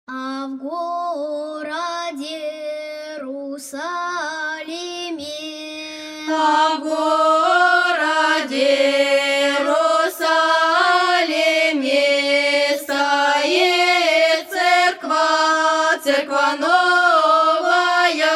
А в городе Иерусалиме, а в городе Иерусалиме стоит церква новая,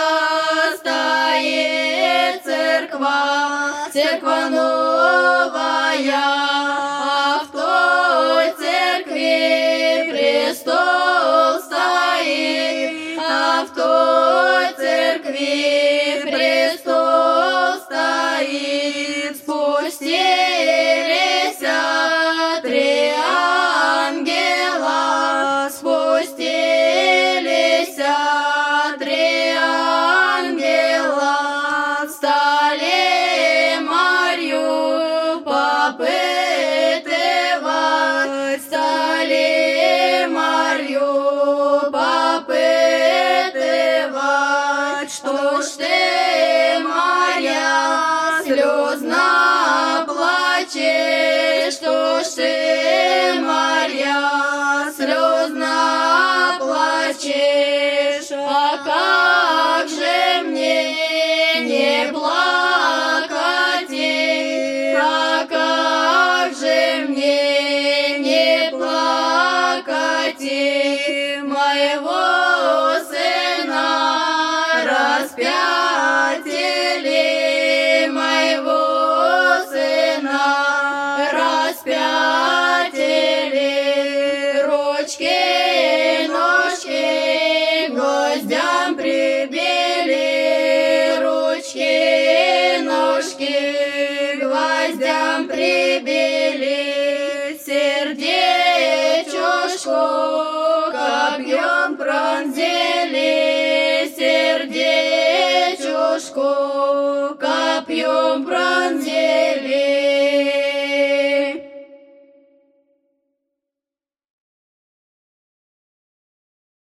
стоит церква новая, а в той церкви престол стоит, а в той церкви престол стоит. Спустились три ангела, спустились три ангела, стали Марью попытывать, стали Марью попытывать. Что ж ты, Марья, слезно плачешь? Что ж ты, Марья, слезно плачешь? А как же мне не плакать? А как же мне не плакать? Моего сына распятили, моего сына распятили. Ручки, ножки гвоздям прибили, ручки, ножки гвоздям прибили. Сердечко копьем пронзили, сердечко копьем пронзили.